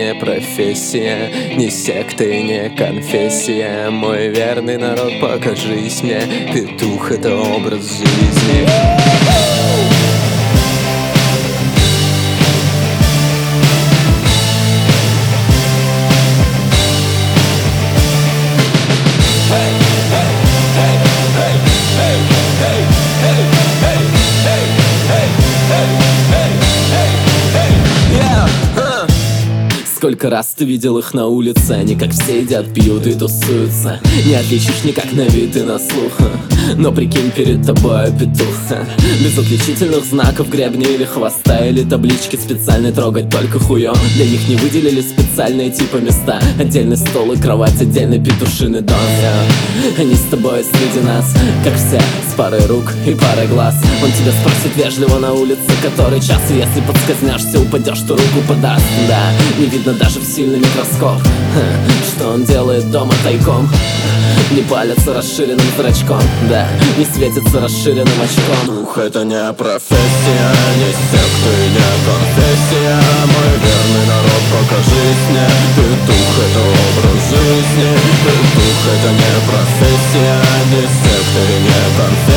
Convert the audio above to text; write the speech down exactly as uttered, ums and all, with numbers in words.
не профессия, ни секты, не конфессия. Мой верный народ, покажись мне, петух — это образ жизни. Сколько раз ты видел их на улице? Они как все едят, пьют и тусуются. Не отличишь никак на вид и на слух. Но прикинь, перед тобой петух. Без отличительных знаков, гребня или хвоста, или таблички специальной трогать только хуем. Для них не выделили специальные типа места. Отдельный стол и кровать, отдельный петушиный дом. Они с тобой среди нас, как все, с парой рук и парой глаз. Он тебя спросит вежливо на улице, который час. И если подскользнешься, упадешь, то руку подаст. Да, не видно даже в сильный микроскоп, что он делает дома тайком. Не палится расширенным зрачком, да, не светится расширенным очком. Петух — это не профессия, не секта и не конфессия. Мой верный народ, покажись мне, петух — это образ жизни. Петух — это не профессия, не секта и не конфессия.